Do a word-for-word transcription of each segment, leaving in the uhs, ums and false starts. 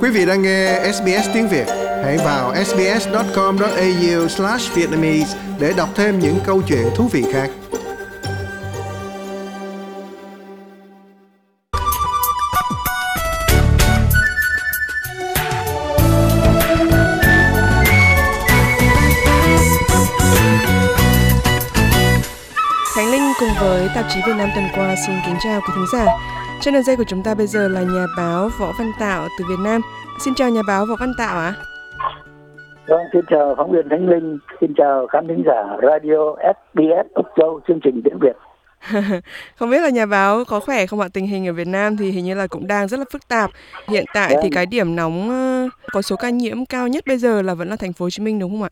Quý vị đang nghe ét bê ét tiếng Việt. Hãy vào sbs chấm com chấm a u slash vietnamese để đọc thêm những câu chuyện thú vị khác. Khánh Linh cùng với tạp chí Việt Nam tuần qua xin kính chào quý thính giả. Trên đường dây của chúng ta bây giờ là nhà báo Võ Văn Tạo từ Việt Nam. Xin chào nhà báo Võ Văn Tạo ạ. À? Vâng, xin chào phóng viên Khánh Linh, xin chào khán thính giả radio ét bê ét Úc Châu chương trình tiếng Việt. Không biết là nhà báo có khỏe không ạ? Tình hình ở Việt Nam thì hình như là cũng đang rất là phức tạp. Hiện tại yeah. thì cái điểm nóng có số ca nhiễm cao nhất bây giờ là vẫn là thành phố Hồ Chí Minh đúng không ạ?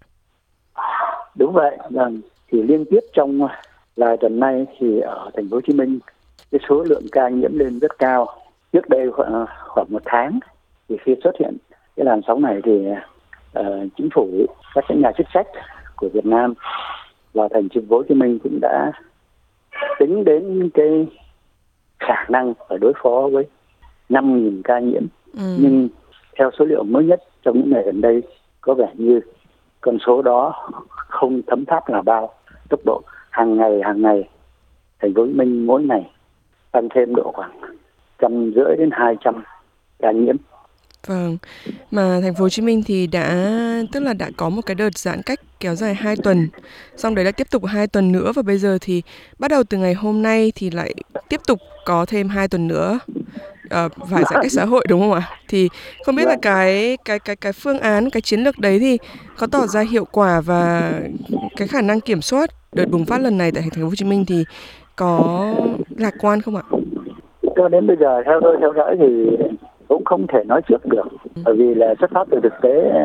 Đúng vậy, vâng. Thì liên tiếp trong vài tuần nay thì ở thành phố Hồ Chí Minh cái số lượng ca nhiễm lên rất cao. Trước đây khoảng, khoảng một tháng thì khi xuất hiện cái làn sóng này thì uh, chính phủ, các nhà chức trách của Việt Nam và thành phố Hồ Chí Minh cũng đã tính đến cái khả năng phải đối phó với năm nghìn ca nhiễm. Ừ. Nhưng theo số liệu mới nhất trong những ngày gần đây có vẻ như con số đó không thấm tháp là bao. Tốc độ hàng ngày hàng ngày thành phố Hồ Chí Minh mỗi ngày tăng thêm độ khoảng trăm rưỡi đến hai trăm ca nhiễm. Vâng, mà thành phố Hồ Chí Minh thì đã tức là đã có một cái đợt giãn cách kéo dài hai tuần, xong đấy là tiếp tục hai tuần nữa và bây giờ thì bắt đầu từ ngày hôm nay thì lại tiếp tục có thêm hai tuần nữa à, phải giãn cách xã hội đúng không ạ? Thì không biết là cái cái cái cái phương án, cái chiến lược đấy thì có tỏ ra hiệu quả và cái khả năng kiểm soát đợt bùng phát lần này tại thành phố Hồ Chí Minh thì có lạc quan không ạ? Cho đến bây giờ theo tôi theo dõi thì cũng không thể nói trước được, bởi vì là xuất phát từ thực tế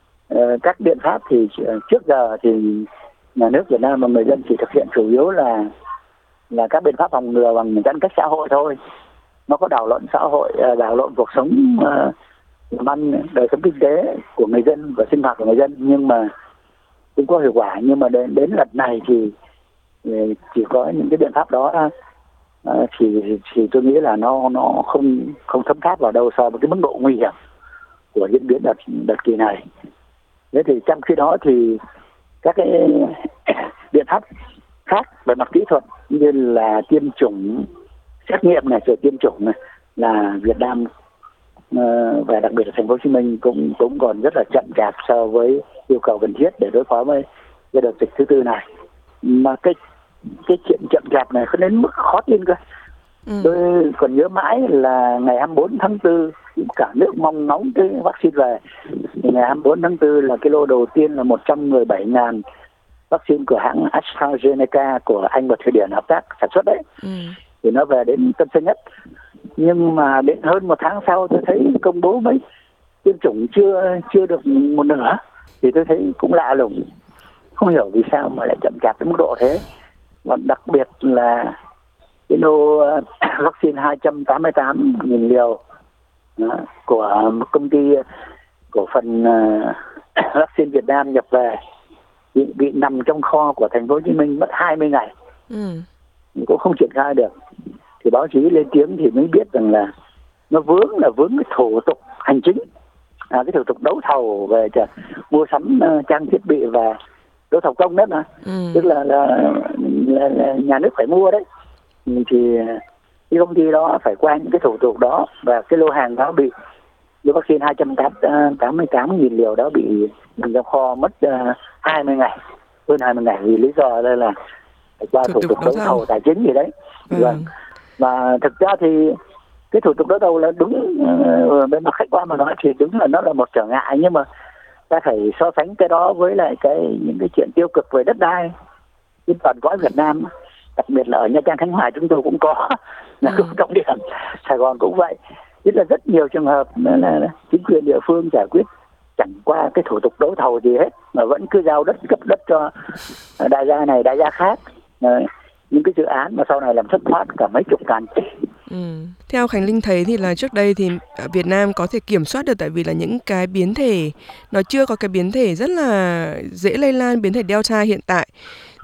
các biện pháp thì trước giờ thì nhà nước Việt Nam và người dân chỉ thực hiện chủ yếu là là các biện pháp phòng ngừa bằng giãn cách xã hội thôi. Nó có đảo lộn xã hội, đảo lộn cuộc sống làm ăn, đời sống kinh tế của người dân và sinh hoạt của người dân, nhưng mà cũng có hiệu quả. Nhưng mà đến, đến lần này thì chỉ có những cái biện pháp đó thì thì tôi nghĩ là nó nó không không thấm tháp vào đâu so với cái mức độ nguy hiểm của diễn biến đợt đợt kỳ này. Thế thì trong khi đó thì các cái biện pháp khác về mặt kỹ thuật như là tiêm chủng, xét nghiệm này, rồi tiêm chủng này là Việt Nam và đặc biệt là thành phố Hồ Chí Minh cũng cũng còn rất là chậm chạp so với yêu cầu cần thiết để đối phó với cái đợt dịch thứ tư này. Mà cái cái chuyện chậm chạp này có đến mức khó tin cơ. Ừ. Tôi còn nhớ mãi là ngày hai mươi bốn tháng tư cả nước mong ngóng cái vaccine về. Thì ngày hai mươi bốn tháng tư là cái lô đầu tiên là một trăm mười bảy nghìn vaccine của hãng AstraZeneca của Anh và Thụy Điển hợp tác sản xuất đấy. Ừ. Thì nó về đến Tân Sơn Nhất. Nhưng mà đến hơn một tháng sau tôi thấy công bố mấy tiêm chủng chưa chưa được một nửa. Thì tôi thấy cũng lạ lùng. Không hiểu vì sao mà lại chậm chạp đến mức độ thế. Và đặc biệt là cái lô vaccine hai trăm tám mươi tám nghìn liều đó, của một công ty cổ phần uh, vaccine Việt Nam nhập về bị, bị nằm trong kho của thành phố Hồ Chí Minh mất hai mươi ngày. Ừ. Cũng không triển khai được. Thì báo chí lên tiếng thì mới biết rằng là nó vướng là vướng cái thủ tục hành chính, à, cái thủ tục đấu thầu về chả, mua sắm uh, trang thiết bị và đấu thầu công đó mà. Ừ. Tức là, là, là, là nhà nước phải mua đấy. Thì cái công ty đó phải qua những cái thủ tục đó và cái lô hàng đó bị, lô vaccine hai trăm tám mươi tám nghìn liều đó bị nằm trong kho mất uh, hai mươi ngày, hơn hai mươi ngày vì lý do đây là phải qua thủ, thủ tục đấu thầu tài chính gì đấy. Ừ. Vâng. Và thực ra thì cái thủ tục đấu thầu là đúng, uh, bên mặt khách quan mà nói thì đúng là nó là một trở ngại, nhưng mà ta phải so sánh cái đó với lại cái những cái chuyện tiêu cực về đất đai trên toàn cõi Việt Nam, đặc biệt là ở Nha Trang, Khánh Hòa chúng tôi cũng có là ừ. trọng điểm, Sài Gòn cũng vậy. Tức là rất nhiều trường hợp là, là chính quyền địa phương giải quyết chẳng qua cái thủ tục đấu thầu gì hết mà vẫn cứ giao đất, cấp đất cho đại gia này đại gia khác. Đấy. Những cái dự án mà sau này làm thất thoát cả mấy chục ngàn tỷ. Ừ. Theo Khánh Linh thấy thì là trước đây thì Việt Nam có thể kiểm soát được tại vì là những cái biến thể nó chưa có cái biến thể rất là dễ lây lan, biến thể Delta hiện tại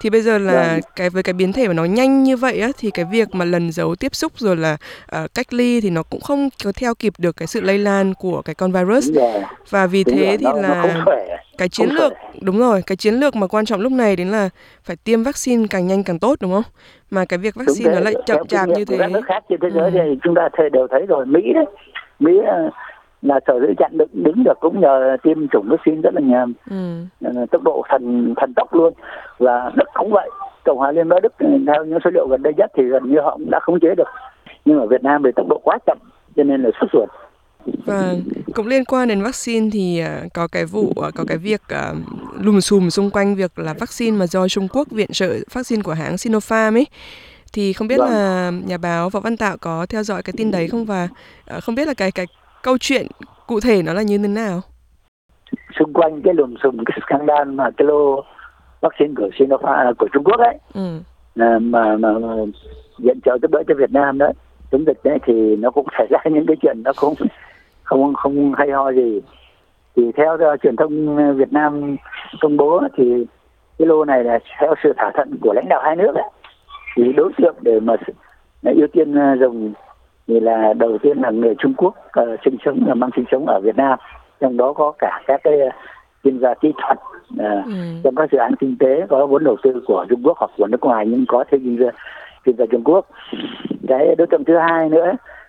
Thì bây giờ là Vâng. cái với cái biến thể mà nó nhanh như vậy á, thì cái việc mà lần giấu tiếp xúc rồi là uh, cách ly thì nó cũng không có theo kịp được cái sự lây lan của cái con virus. Đúng rồi. Và vì Đúng thế rồi. thì Nó, nó là không khỏe. cái chiến Không lược, khỏe. đúng rồi, cái chiến lược mà quan trọng lúc này đến là phải tiêm vaccine càng nhanh càng tốt, đúng không? Mà cái việc Đúng vaccine nó thế. lại chậm Theo kinh chạp nghiệm như của các thế. nước khác trên thế giới Ừ. thì chúng ta thấy- đều thấy rồi. Mỹ đấy, Mỹ ờ, là sở dĩ chặn đứng, đứng được cũng nhờ tiêm chủng vaccine rất là nhanh, Ừ. ờ, tốc độ thần thần tốc luôn. Và Đức cũng vậy. Cộng hòa Liên bang Đức theo những số liệu gần đây nhất thì gần như họ cũng đã khống chế được. Nhưng ở Việt Nam thì tốc độ quá chậm cho nên là sốt ruột. Và cũng liên quan đến vaccine thì uh, có cái vụ, uh, có cái việc uh, lùm xùm xung quanh việc là vaccine mà do Trung Quốc viện trợ, vaccine của hãng Sinopharm ấy. Thì không biết Vâng. là nhà báo Võ Văn Tạo có theo dõi cái tin đấy không, và uh, không biết là cái cái câu chuyện cụ thể nó là như thế nào? Xung quanh cái lùm xùm, cái scandal mà cái lô vaccine của Sinopharm của Trung Quốc ấy, Ừ. mà, mà, mà, mà viện trợ giúp đỡ cho Việt Nam đấy, chống dịch đấy, thì nó cũng xảy ra những cái chuyện nó cũng không không hay ho gì. Thì theo uh, truyền thông Việt Nam công bố thì cái lô này là theo sự thỏa thuận của lãnh đạo hai nước ấy. Thì đối tượng để mà ưu tiên uh, dùng thì là đầu tiên là người Trung Quốc uh, sinh sống là mang sinh sống ở Việt Nam, trong đó có cả các cái uh, chuyên gia kỹ thuật uh, Ừ. trong các dự án kinh tế có vốn đầu tư của Trung Quốc hoặc của nước ngoài nhưng có thêm chuyên gia chuyên gia Trung Quốc. Cái đối tượng thứ hai nữa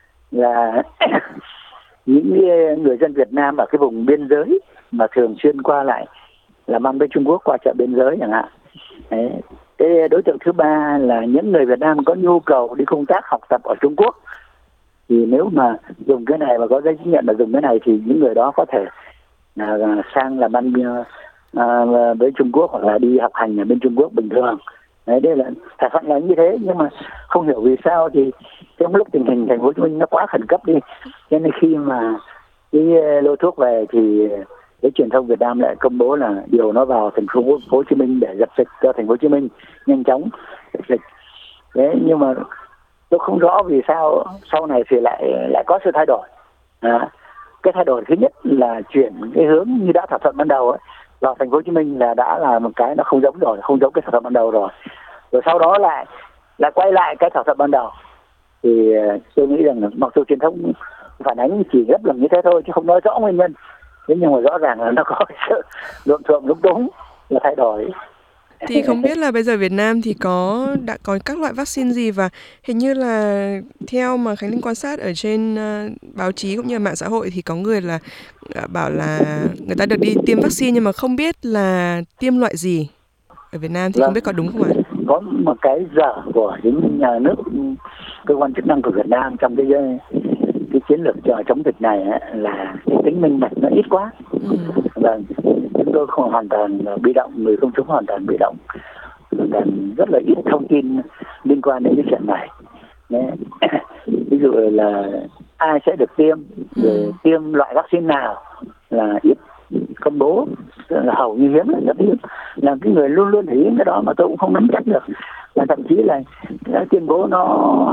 là những người dân Việt Nam ở cái vùng biên giới mà thường xuyên qua lại làm ăn với Trung Quốc qua chợ biên giới chẳng hạn. Đấy. Cái đối tượng thứ ba là những người Việt Nam có nhu cầu đi công tác học tập ở Trung Quốc. Thì nếu mà dùng cái này và có giấy chứng nhận là dùng cái này thì những người đó có thể là sang làm ăn uh, với Trung Quốc hoặc là đi học hành ở bên Trung Quốc bình thường. Đấy, đây là thỏa thuận là như thế, nhưng mà không hiểu vì sao thì trong lúc tình hình thành phố Hồ Chí Minh nó quá khẩn cấp đi, cho nên khi mà cái lô thuốc về thì cái truyền thông Việt Nam lại công bố là điều nó vào thành phố Hồ Chí Minh để dập dịch cho thành phố Hồ Chí Minh nhanh chóng dập dịch. Đấy, nhưng mà tôi không rõ vì sao sau này thì lại lại có sự thay đổi. À, cái thay đổi thứ nhất là chuyển cái hướng như đã thỏa thuận ban đầu ấy, vào thành phố Hồ Chí Minh là đã là một cái nó không giống rồi, không giống cái thỏa thuận ban đầu rồi. Rồi sau đó lại lại quay lại cái thỏa thuận ban đầu. Thì tôi nghĩ rằng mặc dù truyền thông phản ánh chỉ rất là như thế thôi chứ không nói rõ nguyên nhân. Thế nhưng mà rõ ràng là nó có sự lộn xộn lúng túng là thay đổi. Thì không biết là bây giờ Việt Nam thì có đã có các loại vaccine gì, và hình như là theo mà Khánh Linh quan sát ở trên uh, báo chí cũng như mạng xã hội thì có người là uh, bảo là người ta được đi tiêm vaccine nhưng mà không biết là tiêm loại gì. Ở Việt Nam thì Vâng. không biết có đúng không ạ? Có một cái dở của những nhà nước, cơ quan chức năng của Việt Nam trong cái cái chiến lược chống dịch này ấy, là cái tính minh bạch nó ít quá. Ừ. Vâng, chúng tôi không hoàn toàn bị động, người công chúng hoàn toàn bị động, hoàn toàn rất là ít thông tin liên quan đến cái chuyện này. Ví dụ là ai sẽ được tiêm, rồi Ừ. tiêm loại vaccine nào là ít công bố, là hầu như hiếm, rất hiếm. Là cái người luôn luôn để ý cái đó mà tôi cũng không nắm chắc được. Và thậm chí là cái tuyên bố nó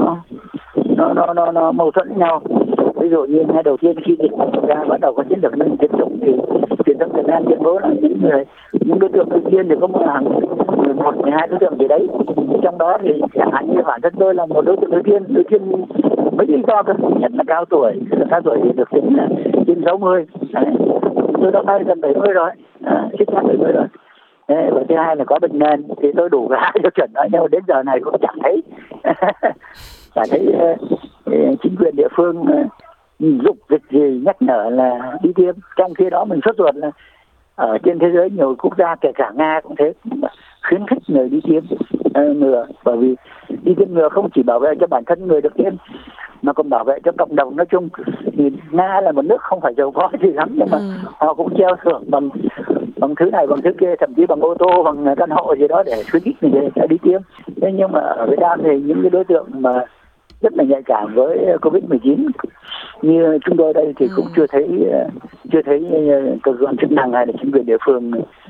nó nó nó, nó mâu thuẫn với nhau. Ví dụ như ngay đầu tiên khi dịch ra bắt đầu có chiến lược nâng tiêm chủng thì truyền thông Việt Nam tuyên bố là những người những đối tượng ưu tiên thì có một hàng mười một, mười hai đối tượng gì đấy. Trong đó thì chẳng hạn như bản thân tôi là một đối tượng ưu tiên, ưu tiên mấy lý do cơ, nhất là cao tuổi, cao tuổi thì được tính là trên sáu mươi. Đấy. Tôi đã bay gần bảy mươi rồi, xích sát bảy mươi rồi. Đấy, và thứ hai là có bệnh nền thì tôi đủ cả hai tiêu chuẩn đó, nhưng mà đến giờ này cũng chẳng thấy chẳng thấy uh, chính quyền địa phương uh, dục dịch gì nhắc nhở là đi tiêm. Trong khi đó mình sốt ruột là ở trên thế giới nhiều quốc gia kể cả Nga cũng thế, khuyến khích người đi tiêm uh, ngừa, bởi vì đi tiêm ngừa không chỉ bảo vệ cho bản thân người được tiêm mà còn bảo vệ cho cộng đồng nói chung. Thì Nga là một nước không phải giàu có gì lắm, nhưng mà ừ. họ cũng treo thưởng bằng bằng thứ này bằng thứ kia, thậm chí bằng ô tô, bằng căn hộ gì đó để khuyến khích người ta đi tiêm. Thế nhưng mà ở Việt Nam thì những cái đối tượng mà rất là nhạy cảm với covid mười chín như chúng tôi đây thì cũng chưa thấy chưa thấy cơ quan chức năng hay là chính quyền địa phương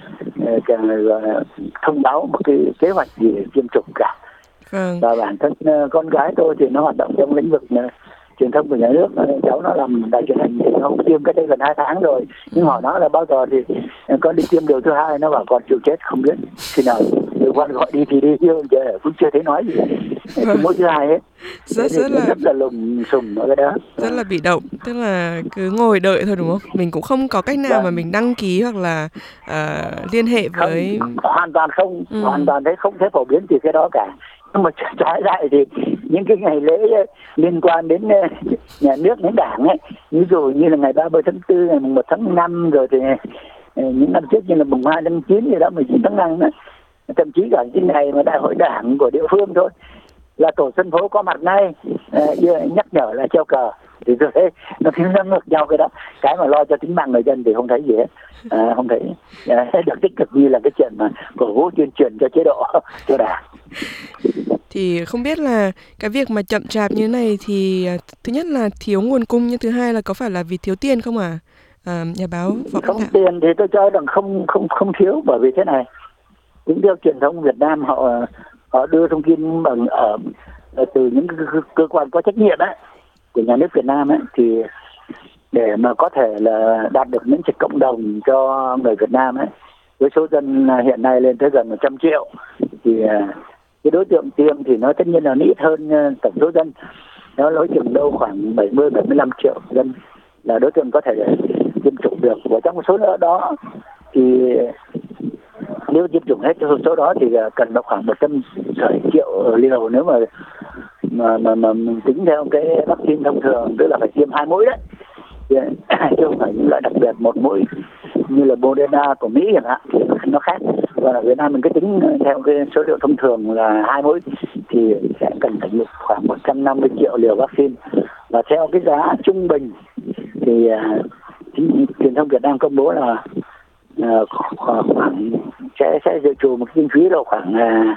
thông báo một cái kế hoạch gì tiêm chủng cả. Vâng. Và bản thân con gái tôi thì nó hoạt động trong lĩnh vực truyền thông của nhà nước, cháu nó làm đài truyền hình thì nó cũng tiêm cái đây gần hai tháng rồi, nhưng hỏi nó là bao giờ thì con đi tiêm liều thứ hai, nó bảo còn chịu chết không biết khi nào cơ quan gọi đi thì đi, chưa cũng chưa thấy nói gì. Cái mũi thứ hai ấy rất rất là rất là lùng xùm ở cái đó, rất là bị động, tức là cứ ngồi đợi thôi đúng không? Mình cũng không có cách nào mà mình đăng ký hoặc là uh, liên hệ với không, hoàn toàn không, ừ. hoàn toàn thấy không thấy phổ biến gì cái đó cả. Nhưng mà trái lại thì những cái ngày lễ liên quan đến nhà nước, đến đảng ấy, ví dụ như là ngày ba mươi tháng tư, ngày mùng một tháng năm, rồi thì những năm trước như là mùng hai tháng chín gì đó, mười chín tháng năm đó, thậm chí cả những ngày mà đại hội đảng của địa phương thôi là tổ dân phố có mặt ngay, uh, nhắc nhở là treo cờ. Thì tôi thấy nó nó ngược nhau cái đó. Cái mà lo cho tính mạng người dân thì không thấy gì hết, à, không thấy à, được tích cực như là cái chuyện mà cổ vũ tuyên truyền cho chế độ, cho đảng. Thì không biết là cái việc mà chậm chạp như này thì thứ nhất là thiếu nguồn cung, nhưng thứ hai là có phải là vì thiếu tiền không à, à nhà báo Võ Văn Không Thảo? tiền thì tôi cho rằng không không không thiếu, bởi vì thế này, cũng theo truyền thống Việt Nam, họ họ đưa thông tin bằng ở, ở từ những cơ, cơ quan có trách nhiệm ấy của nhà nước Việt Nam ấy, thì để mà có thể là đạt được miễn dịch cộng đồng cho người Việt Nam ấy, với số dân hiện nay lên tới gần một trăm triệu, thì cái đối tượng tiêm thì nó tất nhiên là ít hơn tổng số dân, nó nói chừng đâu khoảng bảy mươi bảy mươi lăm triệu dân là đối tượng có thể tiêm chủng được. Và trong số đó thì nếu tiêm chủng hết số đó thì cần nó khoảng một trăm triệu liều, nếu mà mà mà, mà mình tính theo cái vaccine thông thường, tức là phải tiêm hai mũi đấy, chứ không phải những loại đặc biệt một mũi như là Moderna của Mỹ chẳng hạn, thì nó khác. Và ở Việt Nam mình cứ tính theo cái số liệu thông thường là hai mũi thì sẽ cần phải nhập khoảng một trăm năm mươi triệu liều vaccine. Và theo cái giá trung bình thì uh, truyền thông Việt Nam công bố là uh, khoảng sẽ sẽ dự trù một kinh phí độ khoảng uh,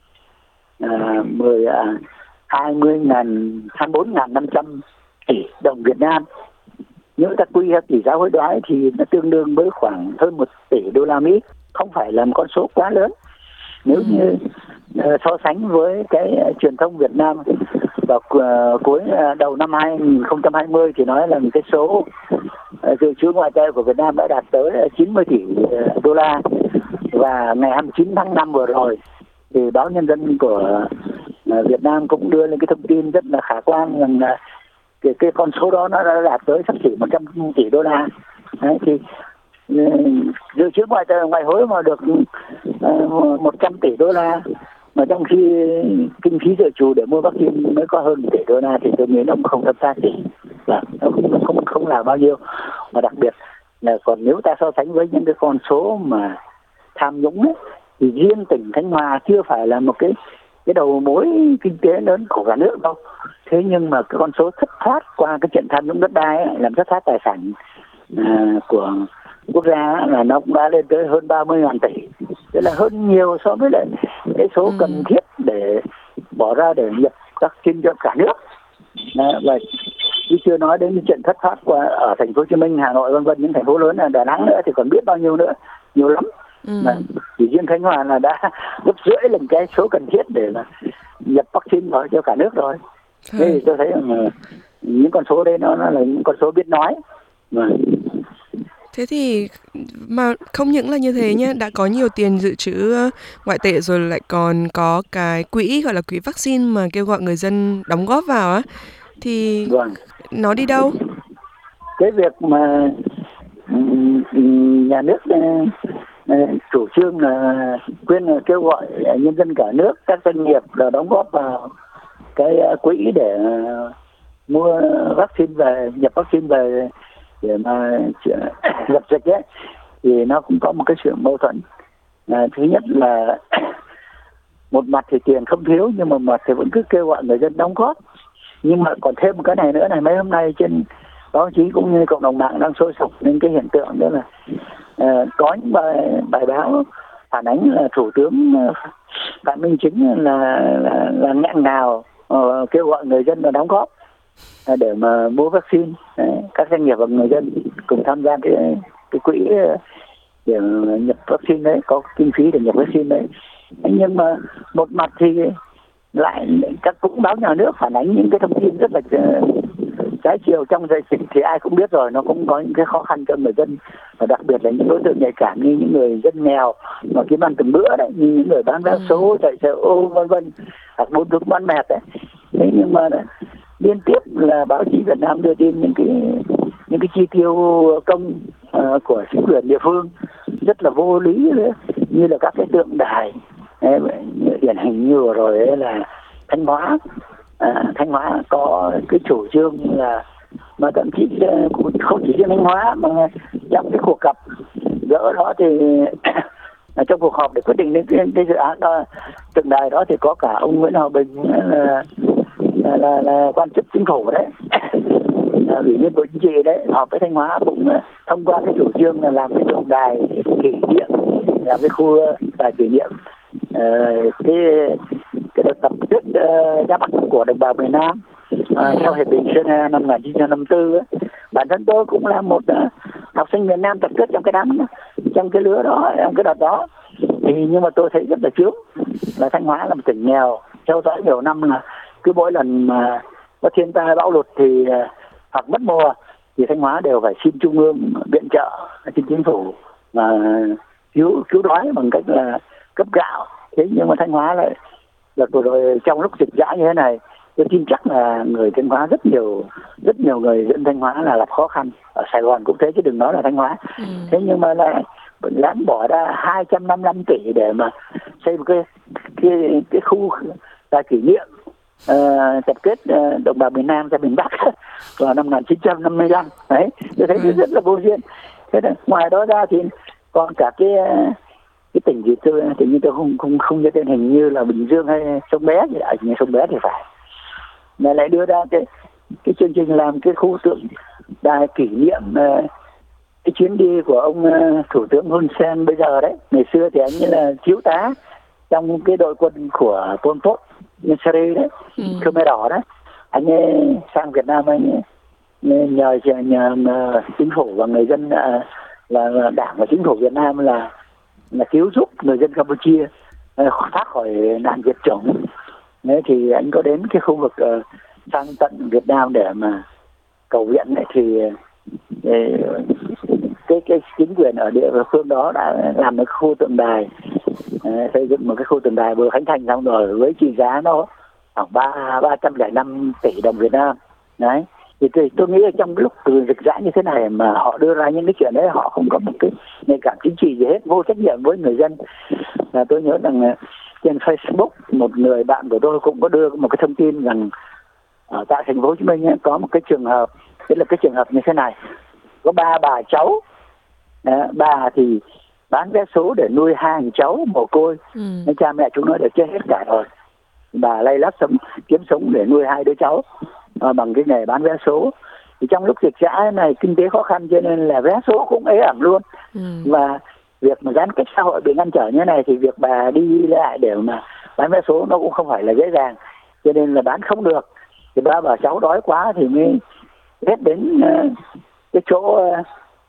uh, mười uh, hai mươi ngàn hai mươi bốn ngàn năm trăm tỷ đồng Việt Nam. Nếu ta quy ra tỷ giá hối đoái thì nó tương đương với khoảng hơn một tỷ đô la Mỹ, không phải là một con số quá lớn. Nếu như uh, so sánh với cái uh, truyền thông Việt Nam vào uh, cuối uh, đầu năm hai không hai không thì nói là một cái số uh, dự trữ ngoại tệ của Việt Nam đã đạt tới uh, chín mươi tỷ uh, đô la. Và ngày hai mươi chín tháng năm vừa rồi thì báo Nhân dân của uh, Việt Nam cũng đưa lên cái thông tin rất là khả quan rằng là cái, cái con số đó nó đã đạt tới sắp xỉ một trăm tỷ đô la. Đấy, thì dự trữ ngoại tệ ngoại hối mà được uh, một trăm tỷ đô la, mà trong khi kinh phí dự trù để mua vaccine mới có hơn một tỷ đô la, thì tôi nghĩ nó cũng không thấp xa gì, và nó không không không là bao nhiêu. Mà đặc biệt là còn nếu ta so sánh với những cái con số mà tham nhũng ấy, thì riêng tỉnh Khánh Hòa chưa phải là một cái cái đầu mối kinh tế lớn của cả nước đâu. Thế nhưng mà cái con số thất thoát qua cái chuyện tham nhũng đất đai ấy, làm thất thoát tài sản à, của quốc gia ấy, là nó cũng đã lên tới hơn ba mươi ngàn tỷ. Thế là hơn nhiều so với lại cái số cần thiết để bỏ ra để nhập vaccine cho cả nước. À, và chứ chưa nói đến cái chuyện thất thoát qua ở thành phố Hồ Chí Minh, Hà Nội vân vân, những thành phố lớn là Đà Nẵng nữa thì còn biết bao nhiêu nữa, nhiều lắm. Ừ. Mà chỉ riêng Khánh Hòa là đã gấp rưỡi lần cái số cần thiết để là nhập vaccine vào cho cả nước rồi. Thế thì tôi thấy là những con số đấy nó, nó là những con số biết nói. Mà. Thế thì mà không những là như thế nhé, đã có nhiều tiền dự trữ ngoại tệ rồi, lại còn có cái quỹ gọi là quỹ vaccine mà kêu gọi người dân đóng góp vào á, thì vâng. Nó đi đâu? Cái việc mà nhà nước chủ trương là quyên kêu gọi nhân dân cả nước, các doanh nghiệp là đóng góp vào cái quỹ để mua vaccine về, nhập vaccine về để mà dập dịch ấy, thì nó cũng có một cái sự mâu thuẫn. À, thứ nhất là một mặt thì tiền không thiếu, nhưng mà mặt thì vẫn cứ kêu gọi người dân đóng góp. Nhưng mà còn thêm một cái này nữa này, mấy hôm nay trên báo chí cũng như cộng đồng mạng đang sôi sục lên cái hiện tượng đó là uh, có những bài, bài báo phản ánh là Thủ tướng uh, Phạm Minh Chính là, là, là nghẹn ngào uh, kêu gọi người dân là đóng góp uh, để mà mua vaccine. Đấy, các doanh nghiệp và người dân cùng tham gia cái, cái quỹ uh, để nhập vaccine đấy, có kinh phí để nhập vaccine đấy. Nhưng mà một mặt thì lại các cũng báo nhà nước phản ánh những cái thông tin rất là trái chiều trong đại dịch thì ai cũng biết rồi, nó cũng có những cái khó khăn cho người dân, và đặc biệt là những đối tượng nhạy cảm như những người dân nghèo mà kiếm ăn từng bữa đấy, như những người bán vé số, chạy xe ô vân vân, hoặc buôn thuốc bán mẹt đấy. Thế nhưng mà liên tiếp là báo chí Việt Nam đưa tin những cái những cái chi tiêu công uh, của chính quyền địa phương rất là vô lý đấy. Như là các cái tượng đài đấy, điển hình như vừa rồi ấy là Thanh Hóa. À, Thanh Hóa có cái chủ trương là mà thậm chí không chỉ riêng Thanh Hóa mà trong cái cuộc gặp gỡ đó thì trong cuộc họp để quyết định đến cái, cái dự án đó, tượng đài đó thì có cả ông Nguyễn Hòa Bình là là, là, là quan chức chính phủ đấy, ủy viên bộ chính trị đấy, họp với Thanh Hóa cũng thông qua cái chủ trương là làm cái tượng đài kỷ niệm, làm cái khu đài kỷ niệm uh, cái cái đợt tập kết uh, Giáp Bắc của đồng bào miền Nam uh, theo hiệp định Geneva năm một nghìn chín trăm năm mươi tư ấy. Bản thân tôi cũng là một uh, học sinh miền Nam tập kết trong cái đám, trong cái lứa đó, trong cái đợt đó. Thì nhưng mà tôi thấy rất là chướng là Thanh Hóa là một tỉnh nghèo, theo dõi nhiều năm là cứ mỗi lần mà có thiên tai bão lụt thì uh, hoặc mất mùa thì Thanh Hóa đều phải xin trung ương viện trợ, xin chính phủ và cứu cứu đói bằng cách là cấp gạo. Thế nhưng mà Thanh Hóa lại là rồi trong lúc dịch dã như thế này, tôi tin chắc là người Thanh Hóa rất nhiều rất nhiều người dân Thanh Hóa là gặp khó khăn. Ở Sài Gòn cũng thế chứ đừng nói là Thanh Hóa. Ừ. Thế nhưng mà lại láng bỏ ra hai trăm năm mươi lăm tỷ để mà xây một cái cái cái khu đài kỷ niệm uh, tập kết uh, đồng bào miền Nam ra miền Bắc vào năm một nghìn chín trăm năm mươi lăm. Đấy, tôi thấy ừ. rất là vô duyên. Thế là ngoài đó ra thì còn cả cái cái tỉnh gì tôi thì như tôi không không không nhớ tên, hình như là Bình Dương hay Sông Bé gì ở như Sông Bé thì phải, mà lại đưa ra cái cái chương trình làm cái khu tượng đài kỷ niệm uh, cái chuyến đi của ông uh, thủ tướng Hun Sen bây giờ đấy. Ngày xưa thì anh ấy là thiếu tá trong cái đội quân của Pol Pot Nyeri đấy, ừ. Khmer Đỏ đấy. Anh ấy sang Việt Nam, anh ấy nhờ nhờ, nhờ, nhờ chính phủ và người dân uh, là, là đảng và chính phủ Việt Nam là là cứu giúp người dân Campuchia uh, thoát khỏi nạn diệt chủng. Đấy thì anh có đến cái khu vực uh, sang tận Việt Nam để mà cầu viện ấy, thì uh, cái cái chính quyền ở địa phương đó đã làm một khu tượng đài, uh, xây dựng một cái khu tượng đài vừa khánh thành xong rồi với trị giá nó khoảng ba ba trăm lẻ năm tỷ đồng Việt Nam. Đấy thì tôi, tôi nghĩ trong lúc từ dịch dã như thế này mà họ đưa ra những cái chuyện đấy, họ không có một cái nhạy cảm chính trị gì hết, vô trách nhiệm với người dân. Và tôi nhớ rằng trên Facebook một người bạn của tôi cũng có đưa một cái thông tin rằng ở tại thành phố Hồ Chí Minh ấy, có một cái trường hợp, tức là cái trường hợp như thế này, có ba bà cháu, à, bà thì bán vé số để nuôi hai thằng cháu mồ côi, ừ. nên cha mẹ chúng nó đều chết hết cả rồi. Bà lay lắt sống kiếm sống để nuôi hai đứa cháu à, bằng cái nghề bán vé số. Thì trong lúc dịch dã này kinh tế khó khăn cho nên là vé số cũng ế ẩm luôn, ừ. và việc mà giãn cách xã hội bị ngăn trở như này thì việc bà đi lại để mà bán vé số nó cũng không phải là dễ dàng, cho nên là bán không được. Thì ba bà cháu đói quá thì mới hết đến uh, cái chỗ uh,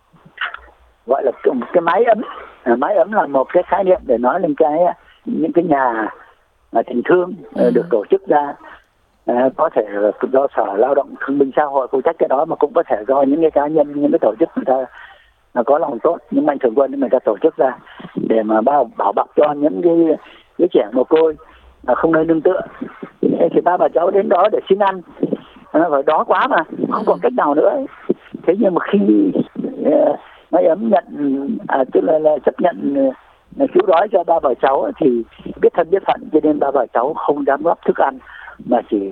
gọi là cái, cái máy ấm. À, máy ấm là một cái khái niệm để nói lên cái những cái nhà uh, tình thương uh, ừ. được tổ chức ra. À, có thể là do Sở Lao động Thương binh Xã hội phụ trách cái đó, mà cũng có thể do những cái cá nhân, những cái tổ chức người ta là có lòng tốt, những mạnh thường quân người ta tổ chức ra để mà bao bảo bọc cho những cái đứa trẻ mồ côi mà không nơi nương tựa. Thì ba bà cháu đến đó để xin ăn, à, rồi đó quá mà không còn cách nào nữa. Thế nhưng mà khi uh, máy ấm nhận, à, tức là, là chấp nhận uh, cứu đói cho ba bà cháu thì biết thân biết phận, cho nên ba bà cháu không dám góp thức ăn mà chỉ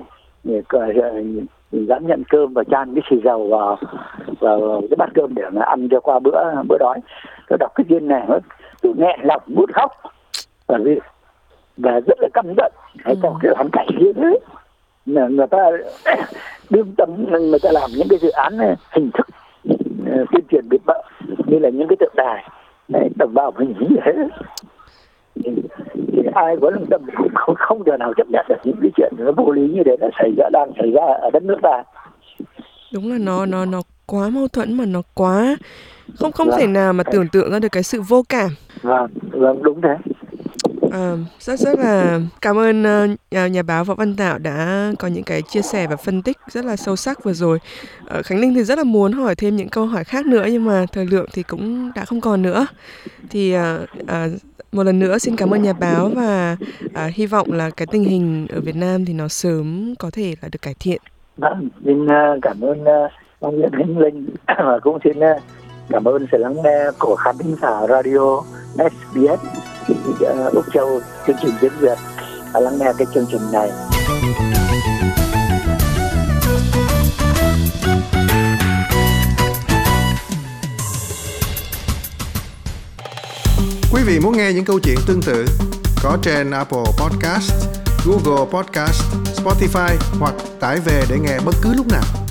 dám nhận cơm và chan cái xì dầu vào, vào cái bát cơm để mà ăn cho qua bữa bữa đói. Tôi đọc cái tin này tôi nghe lòng muốn khóc và và rất là căm giận. Ừ. Trong cái hoàn cảnh như thế là người ta đương tâm, người ta làm những cái dự án hình thức uh, tuyên truyền biệt bợ như là những cái tượng đài này, đồng bào mình như thế. Thì, thì ai có lương tâm cũng không, không thể nào chấp nhận được những cái chuyện nó vô lý như thế đã xảy ra, đang xảy ra ở đất nước ta. Đúng là nó nó nó quá mâu thuẫn, mà nó quá không không vâng. thể nào mà tưởng tượng ra được cái sự vô cảm. Vâng, vâng đúng thế. À, rất rất là cảm ơn uh, nhà, nhà báo Võ Văn Tạo đã có những cái chia sẻ và phân tích rất là sâu sắc vừa rồi. Uh, Khánh Linh thì rất là muốn hỏi thêm những câu hỏi khác nữa nhưng mà thời lượng thì cũng đã không còn nữa. Thì uh, uh, một lần nữa xin cảm ơn nhà báo và uh, hy vọng là cái tình hình ở Việt Nam thì nó sớm có thể là được cải thiện. Vâng, xin uh, cảm ơn uh, phóng viên Khánh Linh và cũng xin uh, cảm ơn sự lắng nghe của khán thính giả radio ét bê ét uh, Úc Châu chương trình tiếng Việt và lắng nghe cái chương trình này. Quý vị muốn nghe những câu chuyện tương tự có trên Apple Podcast, Google Podcast, Spotify hoặc tải về để nghe bất cứ lúc nào.